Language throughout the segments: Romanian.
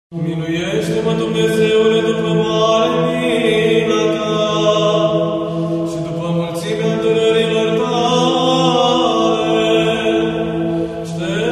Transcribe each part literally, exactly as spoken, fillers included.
Miluiește-mă, Dumnezeule, după mare mila ta și după mulțimea îndurărilor tale.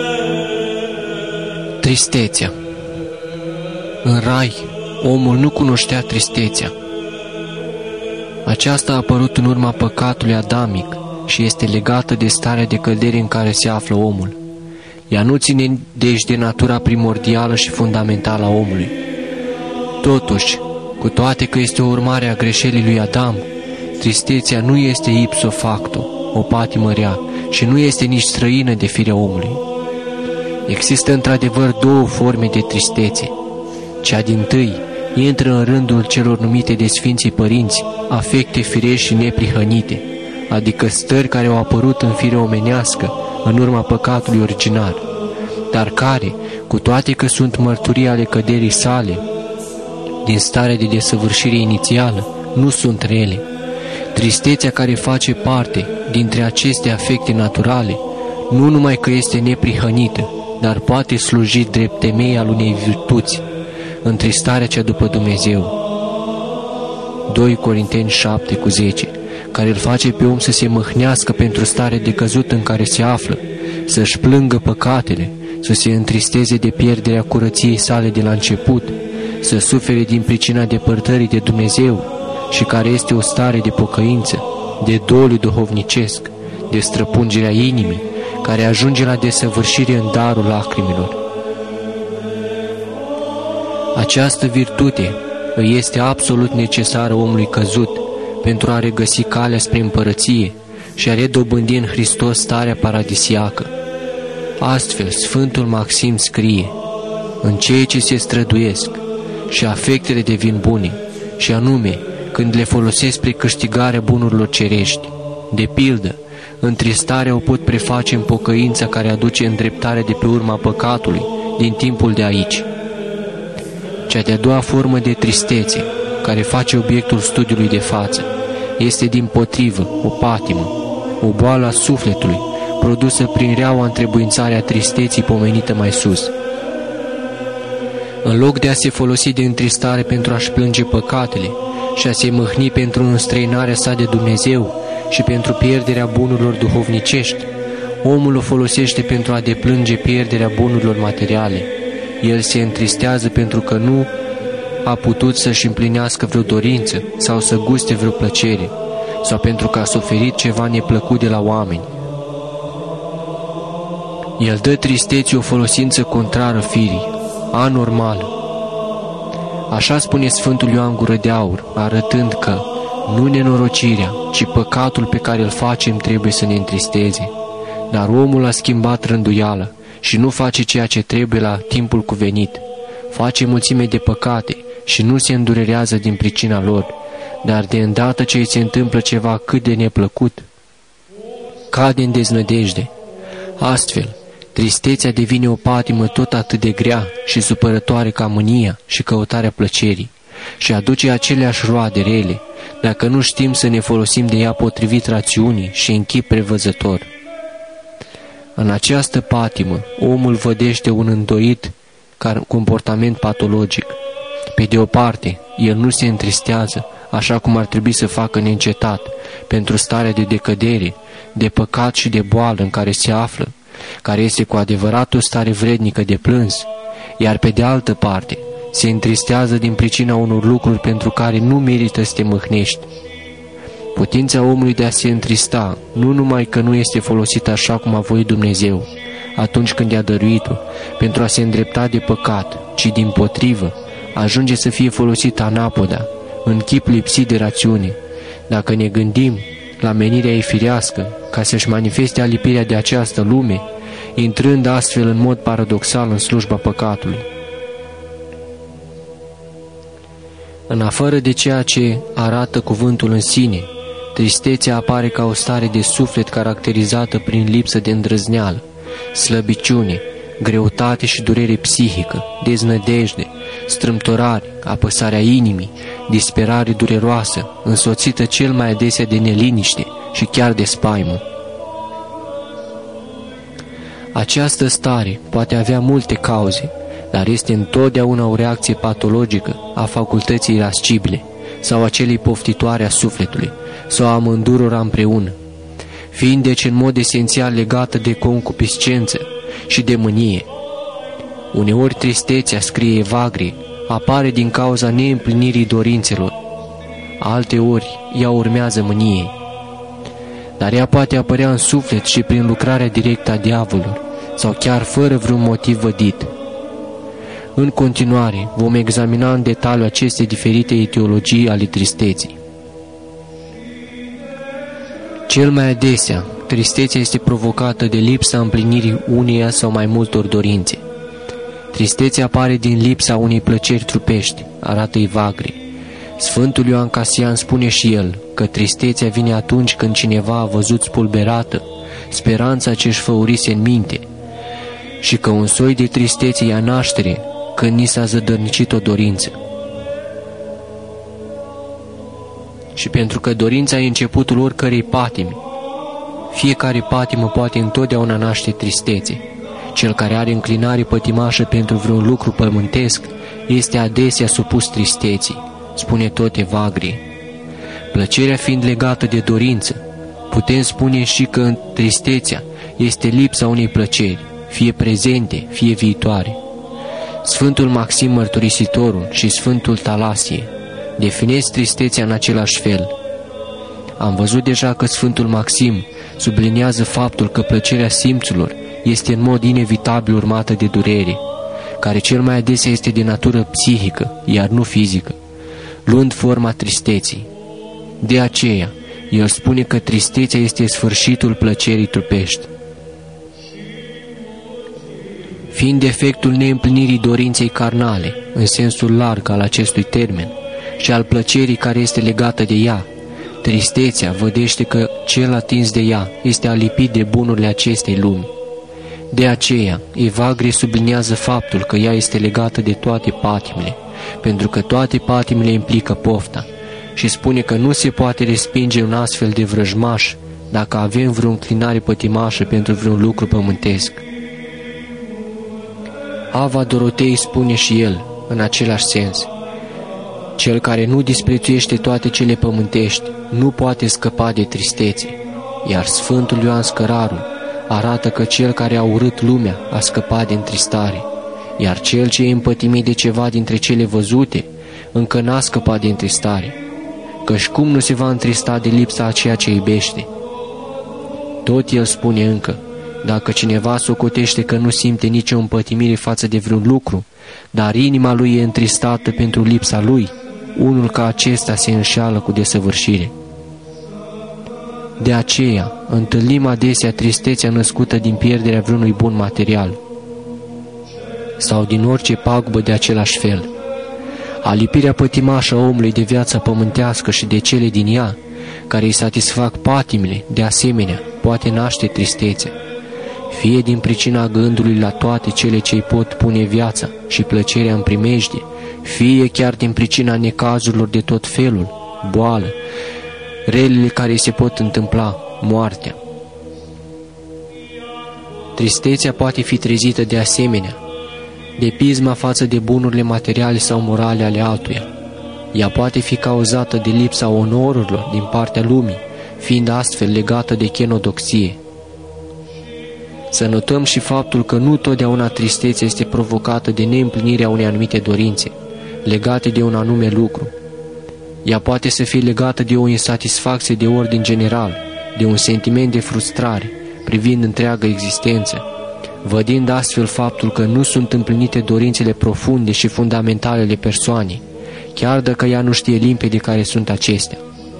Tristețea. În rai, omul nu cunoștea tristețea. Aceasta a apărut în urma păcatului adamic și este legată de starea de cădere în care se află omul. Ea nu ține deci de natura primordială și fundamentală a omului. Totuși, cu toate că este o urmare a greșelii lui Adam, tristețea nu este ipso facto, o patimă rea, și nu este nici străină de firea omului. Există într-adevăr două forme de tristețe. Cea dintâi intră în rândul celor numite de Sfinții Părinți afecte firești și neprihănite, adică stări care au apărut în firea omenească în urma păcatului original, dar care, cu toate că sunt mărturii ale căderii sale, din starea de desăvârșire inițială, nu sunt rele. Tristețea care face parte dintre aceste afecte naturale, nu numai că este neprihănită, dar poate sluji drept temei al unei virtuți, întristarea cea după Dumnezeu. doi Corinteni șapte cu zece, care îl face pe om să se mâhnească pentru starea de căzut în care se află, să-și plângă păcatele, să se întristeze de pierderea curăției sale de la început, să sufere din pricina depărtării de Dumnezeu și care este o stare de pocăință, de doliu duhovnicesc, de străpungerea inimii, care ajunge la desăvârșire în darul lacrimilor. Această virtute îi este absolut necesară omului căzut pentru a regăsi calea spre împărăție și a redobândi în Hristos starea paradisiacă. Astfel, Sfântul Maxim scrie: în cei ce se străduiesc și afectele devin bune, și anume când le folosesc spre câștigarea bunurilor cerești. De pildă, întristarea o pot preface în pocăința care aduce îndreptarea de pe urma păcatului din timpul de aici. Cea de-a doua formă de tristețe, care face obiectul studiului de față, este dimpotrivă o patimă, o boală a sufletului, produsă prin reaua întrebuințare a tristeții pomenită mai sus. În loc de a se folosi de întristare pentru a-și plânge păcatele și a se mâhni pentru înstrăinarea sa de Dumnezeu și pentru pierderea bunurilor duhovnicești, omul o folosește pentru a deplânge pierderea bunurilor materiale. El se întristează pentru că nu a putut să-și împlinească vreo dorință sau să guste vreo plăcere, sau pentru că a suferit ceva neplăcut de la oameni. El dă tristeții o folosință contrară firii, anormală. Așa spune Sfântul Ioan Gură de Aur, arătând că nu nenorocirea, ci păcatul pe care îl facem trebuie să ne întristeze. Dar omul a schimbat rânduiala și nu face ceea ce trebuie la timpul cuvenit. Face mulțime de păcate și nu se îndurerează din pricina lor, dar de îndată ce îi se întâmplă ceva cât de neplăcut, cade în deznădejde. Astfel, tristețea devine o patimă tot atât de grea și supărătoare ca mânia și căutarea plăcerii și aduce aceleași roade rele, dacă nu știm să ne folosim de ea potrivit rațiunii și în chip prevăzător. În această patimă, omul vădește un îndoit comportament patologic. Pe de o parte, el nu se întristează, așa cum ar trebui să facă neîncetat, pentru starea de decădere, de păcat și de boală în care se află, care este cu adevărat o stare vrednică de plâns, iar pe de altă parte, se întristează din pricina unor lucruri pentru care nu merită să te mâhnești. Putința omului de a se întrista nu numai că nu este folosită așa cum a voit Dumnezeu atunci când i-a dăruit-o pentru a se îndrepta de păcat, ci dimpotrivă ajunge să fie folosită anapoda, în chip lipsit de rațiune, dacă ne gândim la menirea ei firească ca să-și manifeste alipirea de această lume, intrând astfel în mod paradoxal în slujba păcatului. În afară de ceea ce arată cuvântul în sine, tristețea apare ca o stare de suflet caracterizată prin lipsă de îndrăzneală, slăbiciune, greutate și durere psihică, deznădejde, strâmtorare, apăsarea inimii, disperare dureroasă, însoțită cel mai adesea de neliniște și chiar de spaimă. Această stare poate avea multe cauze, dar este întotdeauna o reacție patologică a facultății irascibile sau a celei poftitoare a sufletului, sau a amândurora împreună, fiind deci în mod esențial legată de concupiscență și de mânie. Uneori tristețea, scrie Evagrie, apare din cauza neîmplinirii dorințelor, alteori ea urmează mâniei. Dar ea poate apărea în suflet și prin lucrarea directă a diavolului, sau chiar fără vreun motiv vădit. În continuare, vom examina în detaliu aceste diferite etiologii ale tristeții. Cel mai adesea, tristețea este provocată de lipsa împlinirii uneia sau mai multor dorințe. Tristețea apare din lipsa unei plăceri trupești, arată Evagrie. Sfântul Ioan Casian spune și el că tristețea vine atunci când cineva a văzut spulberată speranța ce își făurise în minte și că un soi de tristețe ia naștere când ni s-a zădărnicit o dorință. Și pentru că dorința e începutul oricărei patimi, fiecare patimă poate întotdeauna naște tristețe. Cel care are înclinare pătimașă pentru vreun lucru pământesc este adesea supus tristeții, spune tot Evagrie. Plăcerea fiind legată de dorință, putem spune și că tristețea este lipsa unei plăceri, fie prezente, fie viitoare. Sfântul Maxim Mărturisitorul și Sfântul Talasie definesc tristețea în același fel. Am văzut deja că Sfântul Maxim subliniază faptul că plăcerea simțurilor este în mod inevitabil urmată de durere, care cel mai adesea este de natură psihică, iar nu fizică, luând forma tristeții. De aceea, el spune că tristețea este sfârșitul plăcerii trupești. Fiind defectul neîmplinirii dorinței carnale, în sensul larg al acestui termen, și al plăcerii care este legată de ea, tristețea vădește că cel atins de ea este alipit de bunurile acestei lumi. De aceea, Evagrie subliniază faptul că ea este legată de toate patimile, pentru că toate patimile implică pofta, și spune că nu se poate respinge un astfel de vrăjmaș dacă avem vreo înclinare pătimașă pentru vreun lucru pământesc. Ava Dorotei spune și el, în același sens, cel care nu disprețuiește toate cele pământești nu poate scăpa de tristețe, iar Sfântul Ioan Scărarul arată că cel care a urât lumea a scăpat de întristare, iar cel ce e împătimit de ceva dintre cele văzute încă n-a scăpat de întristare, căci cum nu se va întrista de lipsa a ceea ce iubește? Tot el spune încă, dacă cineva socotește că nu simte nicio împătimire față de vreun lucru, dar inima lui e întristată pentru lipsa lui, unul ca acesta se înșeală cu desăvârșire. De aceea, întâlnim adesea tristețea născută din pierderea vreunui bun material sau din orice pagubă de același fel. Alipirea pătimașă a omului de viața pământească și de cele din ea, care îi satisfac patimile, de asemenea, poate naște tristețea, fie din pricina gândului la toate cele ce îi pot pune viața și plăcerea în primejdie, fie chiar din pricina necazurilor de tot felul, boală, relele care îi se pot întâmpla, moartea. Tristețea poate fi trezită de asemenea de pisma față de bunurile materiale sau morale ale altuia. Ea poate fi cauzată de lipsa onorurilor din partea lumii, fiind astfel legată de chenodoxie. Să notăm și faptul că nu totdeauna tristețea este provocată de neîmplinirea unei anumite dorințe, legate de un anume lucru. Ea poate să fie legată de o insatisfacție de ordin general, de un sentiment de frustrare privind întreaga existență, vădind astfel faptul că nu sunt împlinite dorințele profunde și fundamentale ale persoanei, chiar dacă ea nu știe limpede care sunt acestea.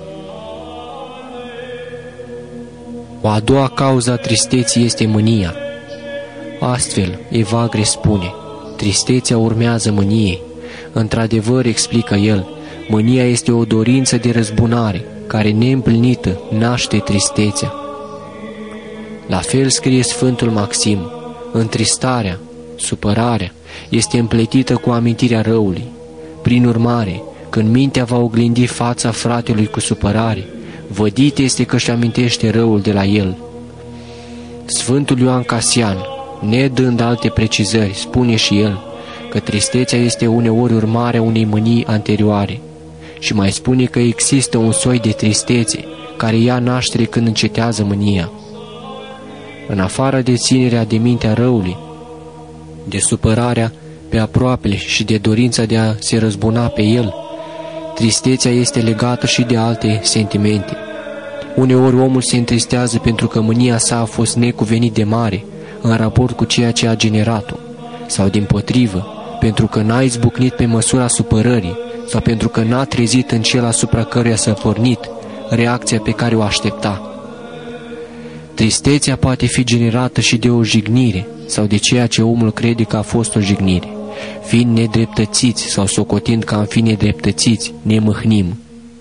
O a doua cauză a tristeții este mânia. Astfel, Evagrie spune, tristețea urmează mâniei. Într-adevăr, explică el, mânia este o dorință de răzbunare, care neîmplinită naște tristețea. La fel scrie Sfântul Maxim, întristarea, supărarea, este împletită cu amintirea răului. Prin urmare, când mintea va oglindi fața fratelui cu supărare, vădit este că își amintește răul de la el. Sfântul Ioan Casian, nedând alte precizări, spune și el că tristețea este uneori urmarea unei mânii anterioare și mai spune că există un soi de tristețe care ia naștere când încetează mânia. În afară de ținerea de mintea răului, de supărarea pe aproapele și de dorința de a se răzbuna pe el, tristețea este legată și de alte sentimente. Uneori omul se întristează pentru că mânia sa a fost necuvenit de mare în raport cu ceea ce a generat-o, sau dimpotrivă, pentru că n-a izbucnit pe măsura supărării, sau pentru că n-a trezit în cel asupra căruia s-a pornit reacția pe care o aștepta. Tristețea poate fi generată și de o jignire sau de ceea ce omul crede că a fost o jignire. Fiind nedreptățiți sau socotind că am fi nedreptățiți, ne mâhnim.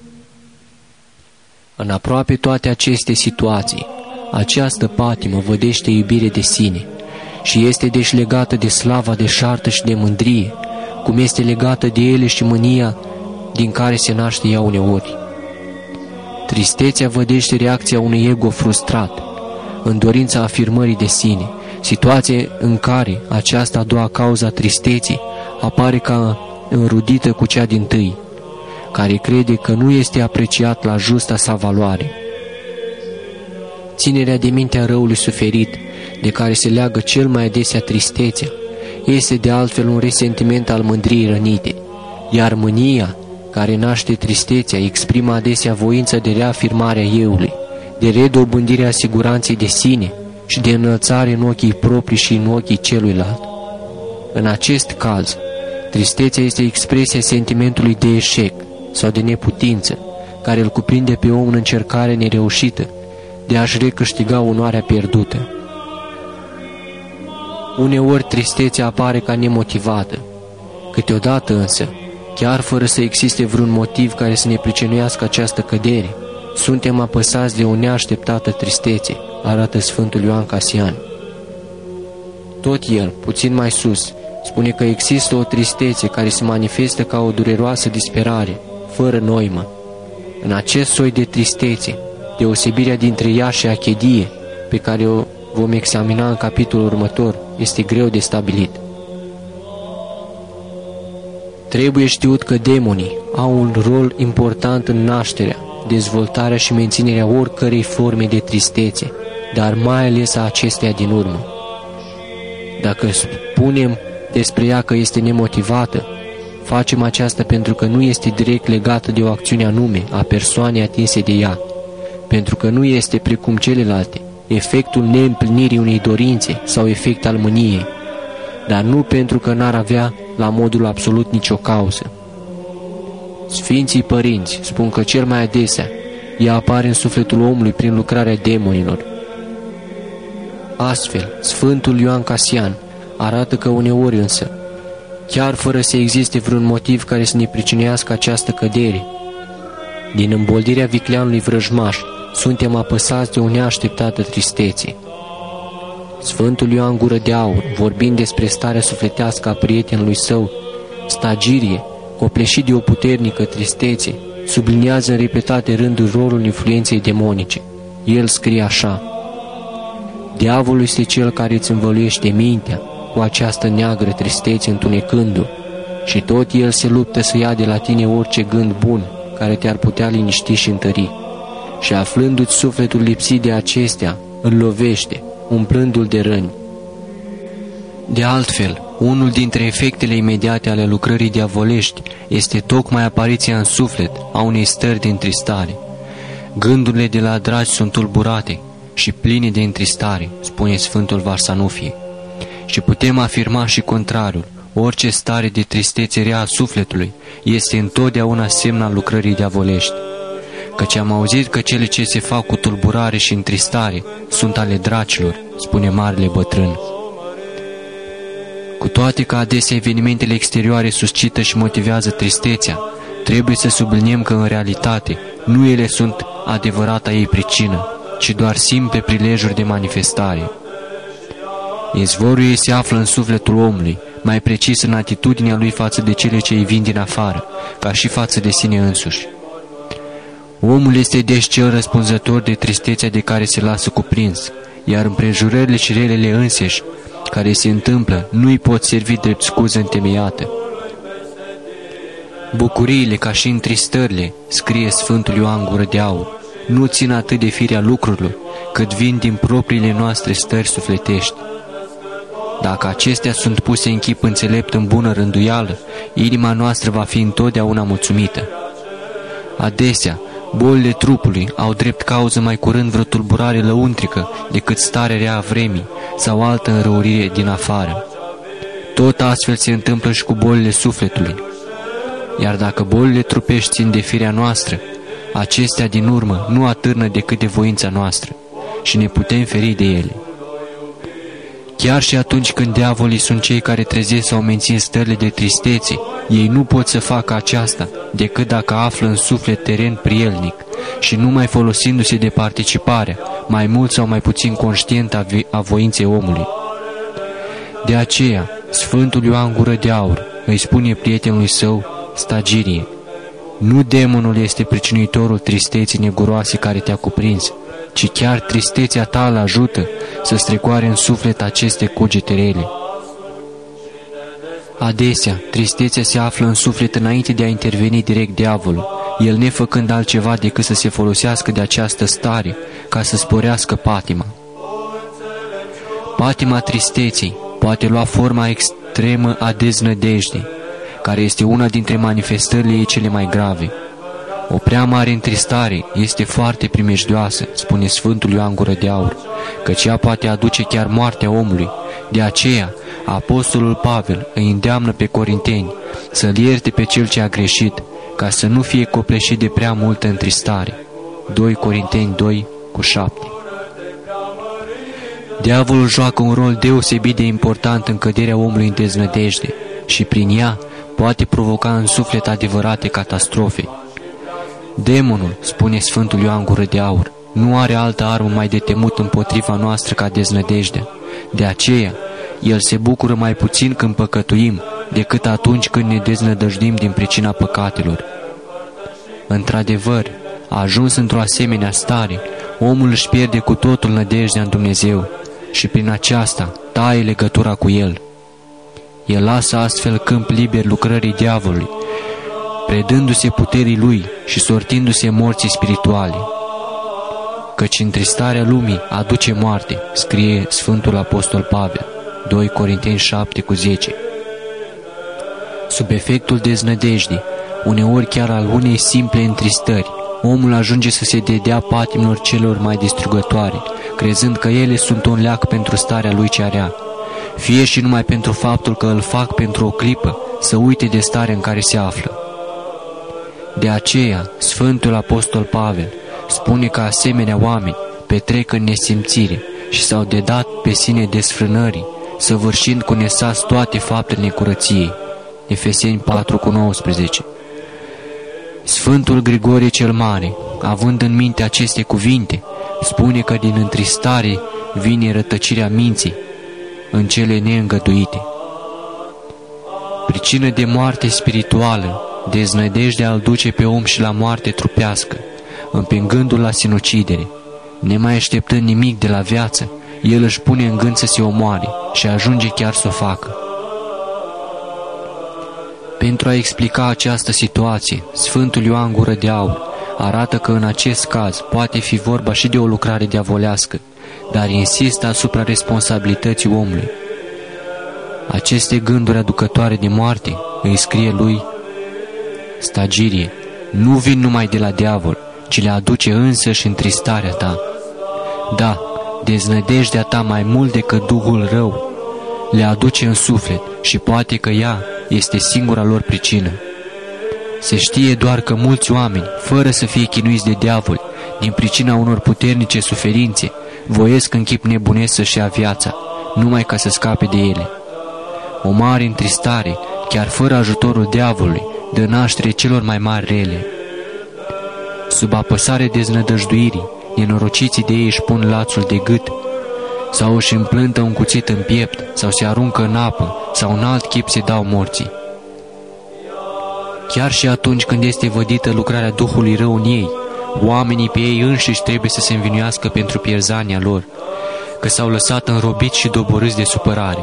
În aproape toate aceste situații, această patimă vădește iubire de sine și este deci legată de slava deșartă și de mândrie, cum este legată de ele și mânia din care se naște ea uneori. Tristețea vădește reacția unui ego frustrat, în dorința afirmării de sine, situație în care această a doua cauza a tristeții apare ca înrudită cu cea dintâi, care crede că nu este apreciat la justa sa valoare. Ținerea de mintea răului suferit, de care se leagă cel mai adesea tristețea, este de altfel un resentiment al mândriei rănite, iar mânia, care naște tristețea, exprimă adesea voința de reafirmare a euului, de redobândirea siguranței de sine și de înălțare în ochii proprii și în ochii celuilalt. În acest caz, tristețea este expresia sentimentului de eșec sau de neputință, care îl cuprinde pe om în încercare nereușită de a-și recâștiga onoarea pierdută. Uneori tristețea apare ca nemotivată, câteodată însă, chiar fără să existe vreun motiv care să ne pricinuiască această cădere, suntem apăsați de o neașteptată tristețe, arată Sfântul Ioan Casian. Tot el, puțin mai sus, spune că există o tristețe care se manifestă ca o dureroasă disperare, fără noimă. În acest soi de tristețe, deosebirea dintre ea și achedie, pe care o vom examina în capitolul următor, este greu de stabilit. Trebuie știut că demonii au un rol important în nașterea, dezvoltarea și menținerea oricărei forme de tristețe, dar mai ales a acesteia din urmă. Dacă spunem despre ea că este nemotivată, facem aceasta pentru că nu este direct legată de o acțiune anume a persoanei atinse de ea, pentru că nu este precum celelalte, efectul neîmplinirii unei dorințe sau efect al mâniei, dar nu pentru că n-ar avea la modul absolut nicio cauză. Sfinții părinți spun că cel mai adesea ea apare în sufletul omului prin lucrarea demonilor. Astfel, Sfântul Ioan Casian arată că uneori însă, chiar fără să existe vreun motiv care să ne pricinuiască această cădere, din îmboldirea vicleanului vrăjmaș, suntem apăsați de o neașteptată tristețe. Sfântul Ioan Gură de Aur, vorbind despre starea sufletească a prietenului său, Stagirie, copleșit de o puternică tristețe, subliniază în repetate rânduri rolul influenței demonice. El scrie așa: diavolul este cel care îți învăluiește mintea cu această neagră tristețe întunecându-o, și tot el se luptă să ia de la tine orice gând bun care te-ar putea liniști și întări, și aflându-ți sufletul lipsit de acestea, îl lovește, umplându-l de răni. De altfel, unul dintre efectele imediate ale lucrării diavolești este tocmai apariția în suflet a unei stări de întristare. Gândurile de la dragi sunt tulburate și pline de întristare, spune Sfântul Varsanufie. Și putem afirma și contrariul: orice stare de tristețe rea a sufletului este întotdeauna semn al lucrării diavolești. Căci am auzit că cele ce se fac cu tulburare și întristare sunt ale dracilor, spune marele bătrân. Cu toate că adesea evenimentele exterioare suscită și motivează tristețea, trebuie să subliniem că în realitate nu ele sunt adevărata ei pricină, ci doar simple prilejuri de manifestare. Izvorul ei se află în sufletul omului, mai precis în atitudinea lui față de cele ce îi vin din afară, ca și față de sine însuși. Omul este deci cel răspunzător de tristețea de care se lasă cuprins, iar împrejurările și relele înseși care se întâmplă nu-i pot servi drept scuză întemeiată. Bucuriile ca și întristările, scrie Sfântul Ioan Gură de Aur, nu țin atât de firea lucrurilor, cât vin din propriile noastre stări sufletești. Dacă acestea sunt puse în chip înțelept în bună rânduială, inima noastră va fi întotdeauna mulțumită. Adesea, bolile trupului au drept cauză mai curând vreo tulburare lăuntrică decât stare rea a vremii sau altă înrăurire din afară. Tot astfel se întâmplă și cu bolile sufletului. Iar dacă bolile trupești țin de firea noastră, acestea din urmă nu atârnă decât de voința noastră și ne putem feri de ele. Chiar și atunci când diavolii sunt cei care trezesc sau mențin stările de tristețe, ei nu pot să facă aceasta decât dacă află în suflet teren prielnic și numai folosindu-se de participarea, mai mult sau mai puțin conștientă a voinței omului. De aceea, Sfântul Ioan Gură de Aur îi spune prietenului său, Stagirie: nu demonul este pricinuitorul tristeții neguroase care te-a cuprins, ci chiar tristețea ta îl ajută să strecoare în suflet aceste cugete rele. Adesea, tristețea se află în suflet înainte de a interveni direct diavolul, el nefăcând altceva decât să se folosească de această stare ca să sporească patima. Patima tristeții poate lua forma extremă a deznădejdei, care este una dintre manifestările ei cele mai grave. O prea mare întristare este foarte primejdioasă, spune Sfântul Ioan Gură de Aur, căci ea poate aduce chiar moartea omului. De aceea, Apostolul Pavel îi îndeamnă pe corinteni să-l ierte pe cel ce a greșit, ca să nu fie copleșit de prea multă întristare. doi Corinteni doi cu șapte. Diavolul joacă un rol deosebit de important în căderea omului în deznădejde și prin ea poate provoca în suflet adevărate catastrofe. Demonul, spune Sfântul Ioan Gură de Aur, nu are altă armă mai de temut împotriva noastră ca deznădejdea. De aceea, el se bucură mai puțin când păcătuim decât atunci când ne deznădăjduim din pricina păcatelor. Într-adevăr, ajuns într-o asemenea stare, omul își pierde cu totul nădejdea în Dumnezeu și prin aceasta taie legătura cu El. El lasă astfel câmp liber lucrării diavolului, predându-se puterii lui și sortindu-se morții spirituale. Căci întristarea lumii aduce moarte, scrie Sfântul Apostol Pavel, doi Corinteni șapte cu zece. Sub efectul deznădejdii, uneori chiar al unei simple întristări, omul ajunge să se dedea patimilor celor mai distrugătoare, crezând că ele sunt un leac pentru starea lui cea rea, fie și numai pentru faptul că îl fac pentru o clipă să uite de starea în care se află. De aceea, Sfântul Apostol Pavel spune că asemenea oameni petrec în nesimțire și s-au dedat pe sine desfrânării, săvârșind cu nesas toate faptele necurăției. Efeseni patru cu nouăsprezece. Sfântul Grigorie cel Mare, având în minte aceste cuvinte, spune că din întristare vine rătăcirea minții în cele neîngăduite. Pricină de moarte spirituală, deznădejdea îl duce pe om și la moarte trupească, împingându-l la sinucidere. Nemai așteptând nimic de la viață, el își pune în gând să se omoare și ajunge chiar să o facă. Pentru a explica această situație, Sfântul Ioan Gură de Aur arată că în acest caz poate fi vorba și de o lucrare diavolească, dar insistă asupra responsabilității omului. Aceste gânduri aducătoare de moarte, îi scrie lui Stagirie, nu vin numai de la diavol, ci le aduce însăși întristarea ta. Da, deznădejdea ta mai mult decât duhul rău le aduce în suflet și poate că ea este singura lor pricină. Se știe doar că mulți oameni, fără să fie chinuiți de diavol, din pricina unor puternice suferințe, voiesc în chip nebunesc să-și ia viața, numai ca să scape de ele. O mare întristare, chiar fără ajutorul diavolului, dă naștere celor mai mari rele. Sub apăsare deznădăjduirii, nenorociții de ei își pun lațul de gât, sau își împlântă un cuțit în piept, sau se aruncă în apă, sau în alt chip se dau morții. Chiar și atunci când este vădită lucrarea Duhului rău în ei, oamenii pe ei înșiși trebuie să se învinuiască pentru pierzania lor, că s-au lăsat înrobiți și doborâți de supărare.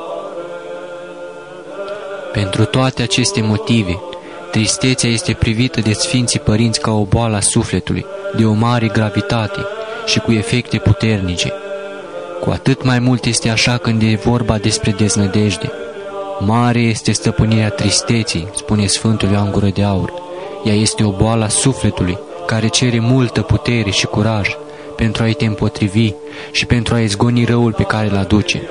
Pentru toate aceste motive, tristețea este privită de Sfinții Părinți ca o boală a sufletului, de o mare gravitate și cu efecte puternice. Cu atât mai mult este așa când e vorba despre deznădejde. Mare este stăpânirea tristeții, spune Sfântul Ioan Gură de Aur. Ea este o boală a sufletului, care cere multă putere și curaj pentru a-i te împotrivi și pentru a izgoni răul pe care îl aduce.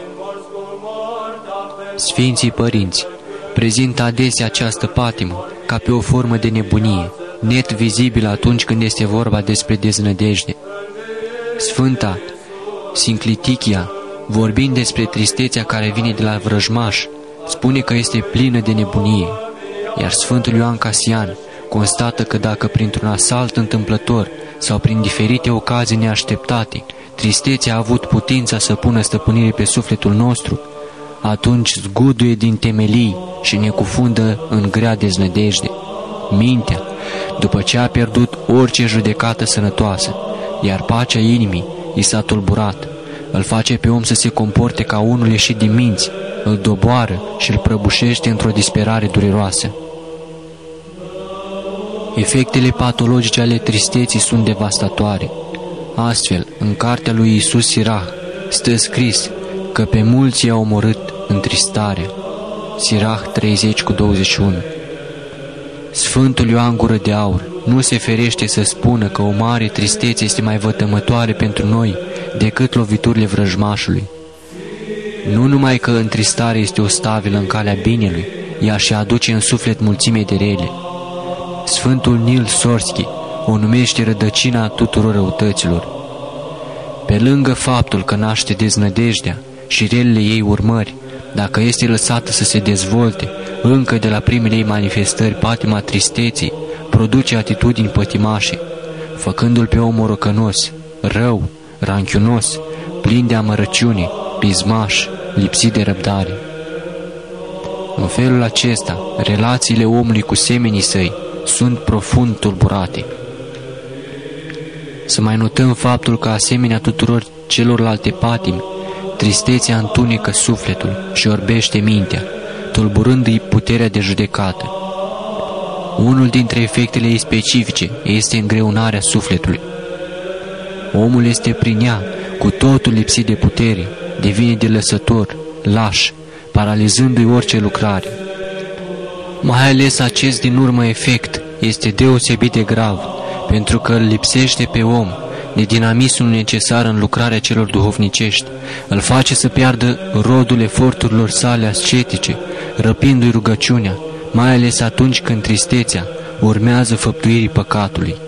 Sfinții Părinți prezintă adesea această patimă ca pe o formă de nebunie, net vizibilă atunci când este vorba despre deznădejde. Sfânta Sinclitichia, vorbind despre tristețea care vine de la vrăjmaș, spune că este plină de nebunie, iar Sfântul Ioan Casian constată că dacă printr-un asalt întâmplător sau prin diferite ocazii neașteptate, tristețea a avut putința să pună stăpânire pe sufletul nostru, atunci zguduie din temelii și ne cufundă în grea deznădejde. Mintea, după ce a pierdut orice judecată sănătoasă, iar pacea inimii i s-a tulburat, îl face pe om să se comporte ca unul ieșit din minți, îl doboară și îl prăbușește într-o disperare dureroasă. Efectele patologice ale tristeții sunt devastatoare. Astfel, în cartea lui Iisus Sirach stă scris că pe mulți i-a omorât întristarea. Sirach treizeci cu douăzeci și unu. Sfântul Ioan Gură de Aur nu se ferește să spună că o mare tristețe este mai vătămătoare pentru noi decât loviturile vrăjmașului. Nu numai că întristarea este o stabilă în calea binelui, ea și aduce în suflet mulțime de rele. Sfântul Nil Sorski o numește rădăcina tuturor răutăților. Pe lângă faptul că naște deznădejdea și relele ei urmări, dacă este lăsată să se dezvolte, încă de la primele ei manifestări, patima tristeții produce atitudini pătimașe, făcându-l pe om morocănos, rău, ranchiunos, plin de amărăciune, pismaș, lipsit de răbdare. În felul acesta, relațiile omului cu semenii săi sunt profund tulburate. Să mai notăm faptul că, asemenea tuturor celorlalte patimi, tristețea întunecă sufletul și orbește mintea, tulburându-i puterea de judecată. Unul dintre efectele ei specifice este îngreunarea sufletului. Omul este prin ea cu totul lipsit de putere, devine de lăsător, laș, paralizându-i orice lucrare. Mai ales acest din urmă efect este deosebit de grav, pentru că îl lipsește pe om de dinamismul necesar în lucrarea celor duhovnicești, îl face să piardă rodul eforturilor sale ascetice, răpindu-i rugăciunea, mai ales atunci când tristețea urmează făptuirii păcatului.